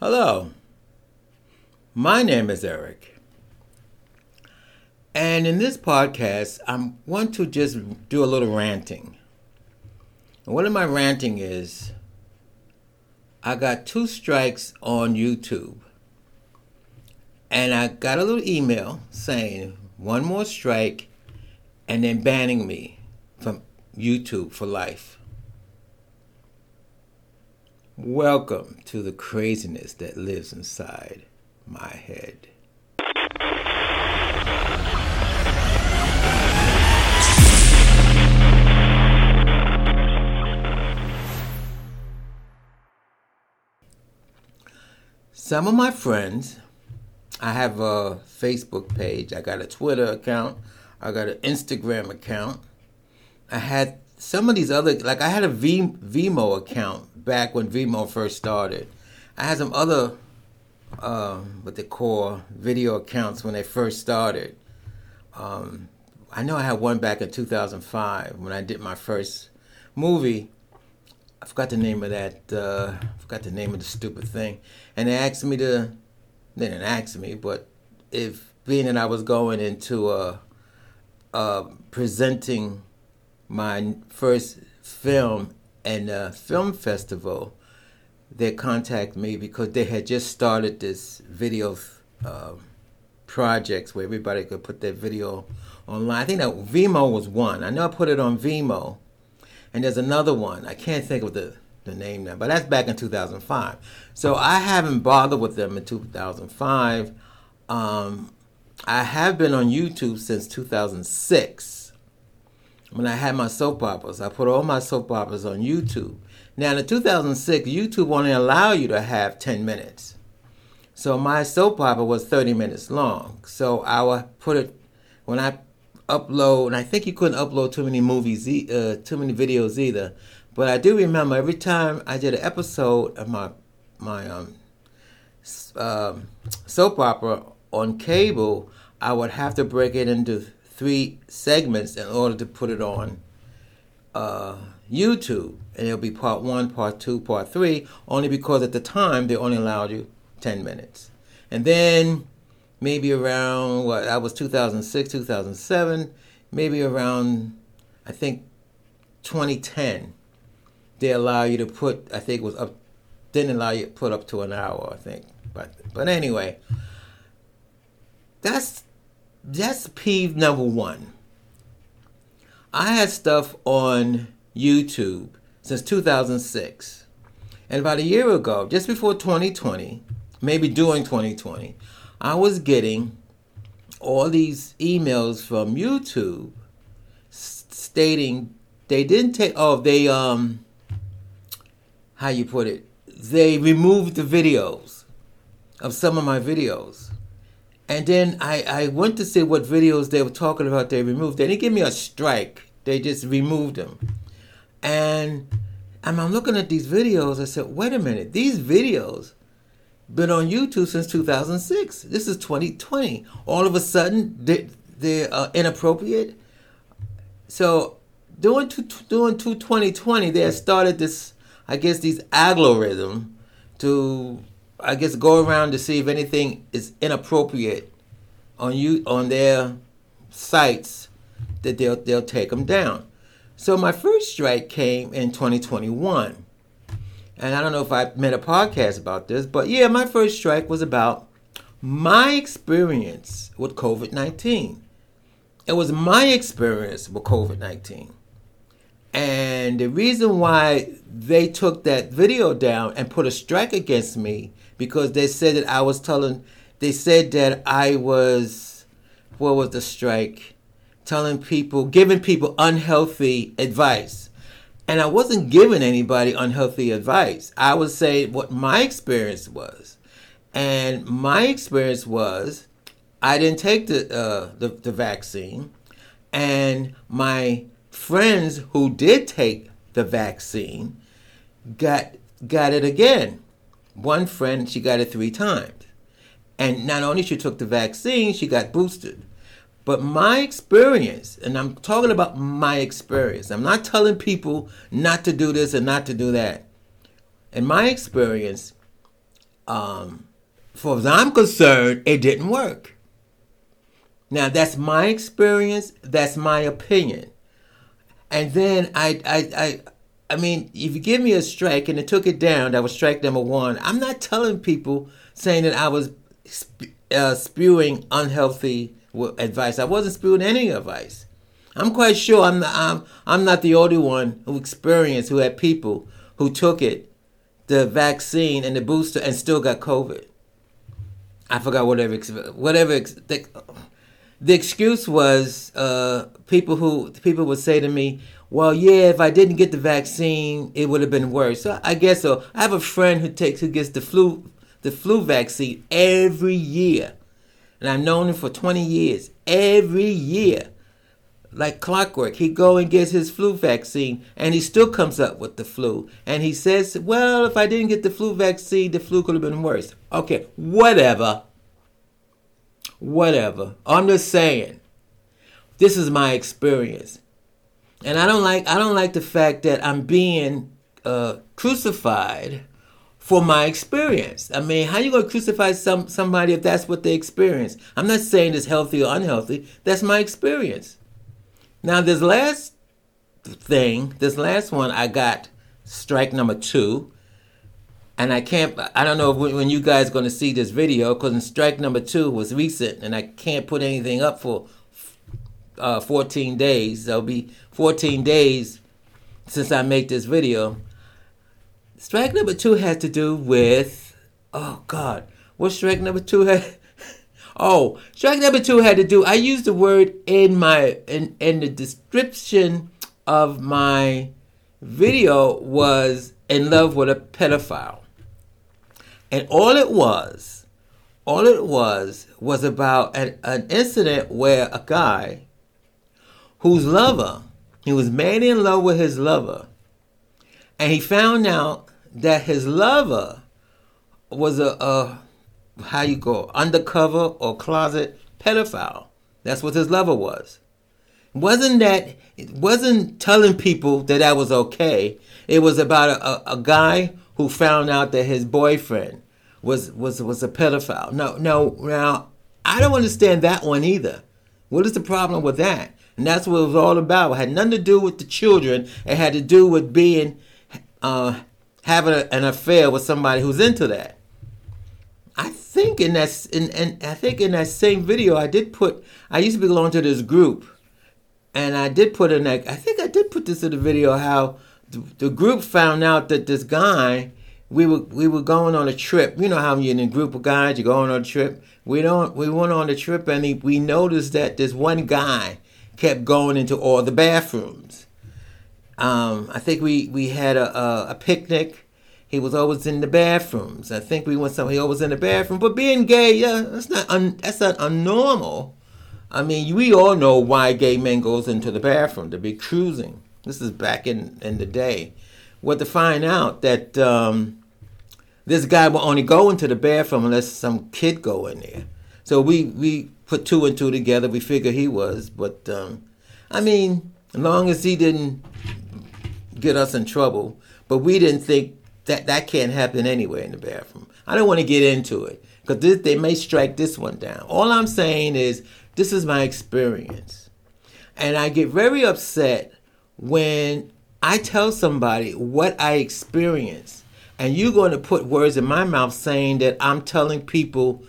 Hello, my name is Eric, and in this podcast, I want to just do a little ranting. And one of my ranting is, I got 2 strikes on YouTube, and I got a little email saying 1 more strike, and then banning me from YouTube for life. Welcome to the craziness that lives inside my head. Some of my friends, I have a Facebook page, I got a Twitter account, I got an Instagram account. I had some of these other, like I had a Vimeo account back when Vimeo first started. I had some other, what they call video accounts when they first started. I know I had one back in 2005 when I did my first movie. I forgot the name of that, forgot the name of the stupid thing. And they asked me they didn't ask me, but if being that I was going into presenting my first film and a film festival, they contacted me because they had just started this video projects where everybody could put their video online. I think that Vimeo was one. I know I put it on Vimeo, and there's another one. I can't think of the name now, but that's back in 2005. So I haven't bothered with them in 2005. I have been on YouTube since 2006. When I had my soap operas, I put all my soap operas on YouTube. Now, in 2006, YouTube only allowed you to have 10 minutes. So my soap opera was 30 minutes long. So I would put it, when I upload, and I think you couldn't upload too many videos either. But I do remember every time I did an episode of my soap opera on cable, I would have to break it into 3 segments in order to put it on YouTube. And it'll be part 1, part 2, part 3, only because at the time they only allowed you 10 minutes. And then maybe around, that was 2006, 2007, maybe around, I think, 2010, they allow you to put, I think it was up, didn't allow you to put up to an hour, I think. But anyway, that's peeve number 1. I had stuff on YouTube since 2006. And about a year ago, just before 2020, maybe during 2020, I was getting all these emails from YouTube stating they didn't take, how you put it, they removed the videos of some of my videos. And then I went to see what videos they were talking about they removed. They didn't give me a strike. They just removed them. And I'm looking at these videos. I said, wait a minute. These videos been on YouTube since 2006. This is 2020. All of a sudden, they're inappropriate. So during 2020, they had started this, I guess, these algorithms to, I guess, go around to see if anything is inappropriate on their sites, that they'll take them down. So my first strike came in 2021. And I don't know if I made a podcast about this, but yeah, my first strike was about my experience with COVID-19. It was my experience with COVID-19. And the reason why they took that video down and put a strike against me, because they said that I was what was the strike? Giving people unhealthy advice. And I wasn't giving anybody unhealthy advice. I was saying what my experience was. And my experience was, I didn't take the vaccine. And my friends who did take the vaccine got it again. One friend, she got it 3 times. And not only she took the vaccine, she got boosted. But my experience, and I'm talking about my experience, I'm not telling people not to do this and not to do that. In my experience, For as I'm concerned, it didn't work. Now that's my experience. That's my opinion. And then I mean, if you give me a strike and it took it down, that was strike number one. I'm not telling people saying that I was spewing unhealthy advice. I wasn't spewing any advice. I'm quite sure I'm not the only one who experienced, who had people who took it, the vaccine and the booster, and still got COVID. I forgot whatever. The excuse was people would say to me, "Well, yeah, if I didn't get the vaccine, it would have been worse." So I guess so. I have a friend who gets the flu vaccine every year, and I've known him for 20 years. Every year, like clockwork, he go and gets his flu vaccine, and he still comes up with the flu. And he says, "Well, if I didn't get the flu vaccine, the flu could have been worse." Okay, whatever. I'm just saying, this is my experience, and I don't like the fact that I'm being crucified for my experience. I mean, how you gonna crucify somebody if that's what they experience? I'm not saying it's healthy or unhealthy. That's my experience. Now, this last one, I got strike number 2. And I don't know when you guys are going to see this video, because strike number 2 was recent, and I can't put anything up for 14 days. There'll be 14 days since I make this video. Strike number 2 has to do with, oh God, what strike number 2 had? Oh, strike number 2 had to do, I used the word in the description of my video was in love with a pedophile. And all it was about an incident where a guy whose lover, he was madly in love with his lover, and he found out that his lover was a undercover or closet pedophile. That's what his lover was. It wasn't telling people that was okay. It was about a guy who found out that his boyfriend was a pedophile. Now, I don't understand that one either. What is the problem with that? And that's what it was all about. It had nothing to do with the children. It had to do with being having an affair with somebody who's into that. I think in that same video I used to belong to this group, and I did put in that. I think I did put this in the video how the group found out that this guy, we were going on a trip. You know how you're in a group of guys, you're going on a trip. We went on the trip, and we noticed that this one guy kept going into all the bathrooms. I think we had a picnic. He was always in the bathrooms. I think we went somewhere. He always in the bathroom. But being gay, yeah, that's not unnormal. I mean, we all know why gay men goes into the bathroom, to be cruising. This is back in the day. Well, to find out that this guy will only go into the bathroom unless some kid go in there. So we put 2 and 2 together. We figured he was. But, I mean, as long as he didn't get us in trouble. But we didn't think that can't happen anywhere in the bathroom. I don't want to get into it, because they may strike this one down. All I'm saying is, this is my experience. And I get very upset when I tell somebody what I experience, and you're going to put words in my mouth saying that I'm telling people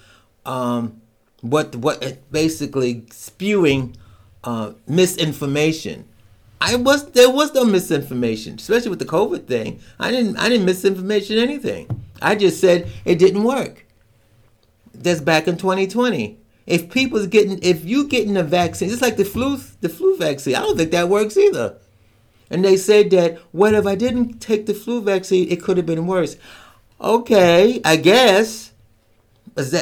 what basically spewing misinformation. There was no misinformation, especially with the COVID thing. I didn't misinformation anything. I just said it didn't work. That's back in 2020. If you getting a vaccine, just like the flu vaccine, I don't think that works either. And they said that, well, if I didn't take the flu vaccine, it could have been worse. Okay, I guess. This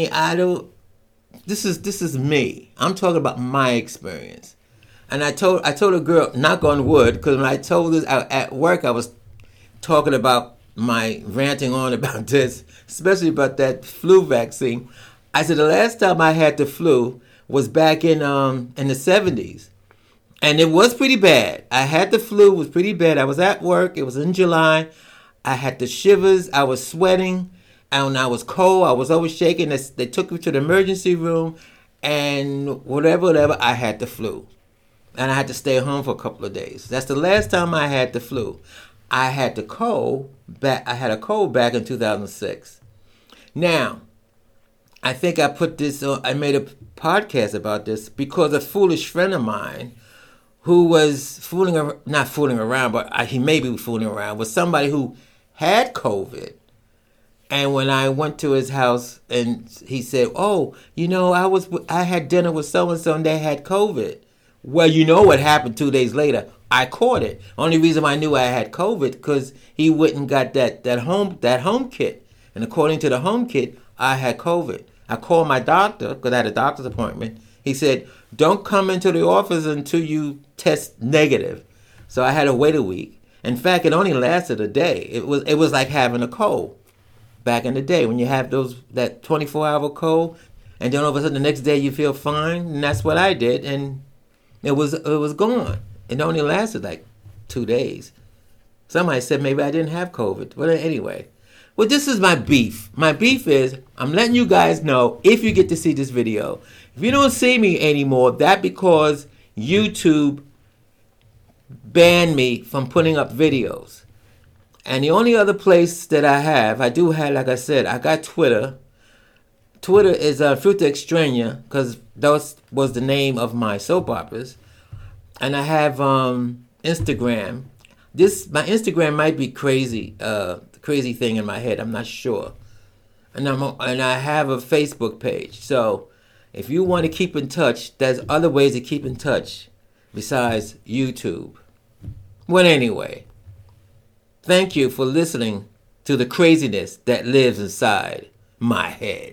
is me. I'm talking about my experience. And I told a girl, knock on wood, because when I told this at work, I was talking about my ranting on about this, especially about that flu vaccine. I said the last time I had the flu was back in the 70s. And it was pretty bad. I had the flu, it was pretty bad. I was at work, it was in July. I had the shivers, I was sweating, And I was cold. I was always shaking. They took me to the emergency room, and whatever, I had the flu. And I had to stay home for a couple of days. That's the last time I had the flu. I had a cold back in 2006. Now, I think I put this on, I made a podcast about this because a foolish friend of mine who was not fooling around, but he may be fooling around, was somebody who had COVID. And when I went to his house and he said, "Oh, I had dinner with so-and-so and they had COVID." Well, you know what happened 2 days later? I caught it. Only reason I knew I had COVID because he went and got that home kit. And according to the home kit, I had COVID. I called my doctor because I had a doctor's appointment. He said, "Don't come into the office until you test negative." So I had to wait a week. In fact, it only lasted a day. It was like having a cold back in the day when you have that 24-hour cold, and then all of a sudden the next day you feel fine. And that's what I did, and it was gone. It only lasted like 2 days. Somebody said maybe I didn't have COVID. But anyway, well, this is my beef. My beef is I'm letting you guys know if you get to see this video. If you don't see me anymore, that's because YouTube banned me from putting up videos. And the only other place that I do have, like I said, I got Twitter. Twitter is Fruta Extraña because that was the name of my soap operas. And I have Instagram. My Instagram might be crazy thing in my head. I'm not sure. And I have a Facebook page. So if you want to keep in touch, there's other ways to keep in touch besides YouTube. Well, anyway, thank you for listening to the craziness that lives inside my head.